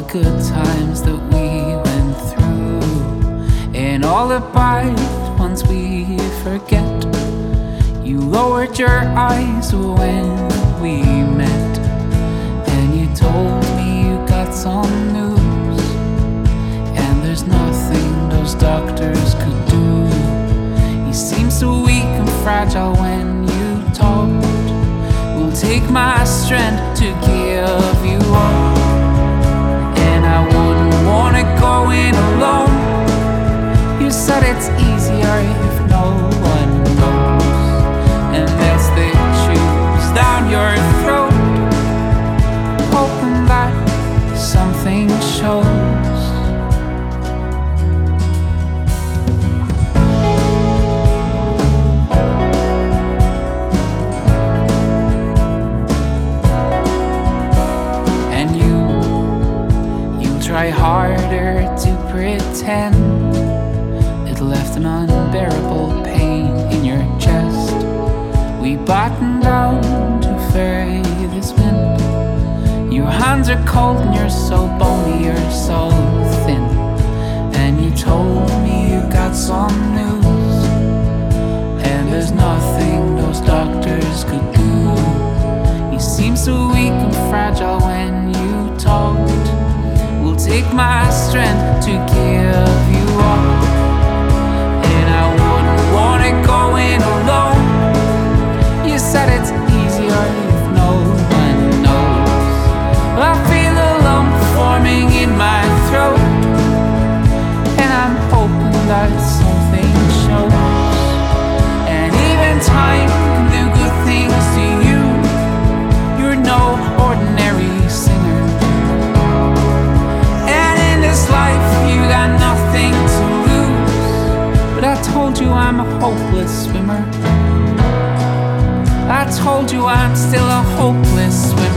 good times that we went through, and all the bad ones we forget. You lowered your eyes when we met, and you told me you got some news, and there's nothing those doctors could do. You seemed so weak and fragile when you talked. Will take my strength to give you up, and I wouldn't wanna go in alone. You said it's easier if no one knows, and as they choose down your throat, hoping that something shows. Try harder to pretend. It left an unbearable pain in your chest. We battened down to ferry this wind. Your hands are cold and you're so bony, you're so thin. And you told me you got some news, and there's nothing those doctors could do. You seem so weak and fragile when you talked. Will take my strength to give you up, and I wouldn't wanna go in alone. You said it's easier if no one knows. I feel a lump forming in my throat, and I'm hoping that something shows. And even time can do good things to you. You're no ordinary singer. Life, you got nothing to lose. But I told you I'm a hopeless swimmer. I told you I'm still a hopeless swimmer.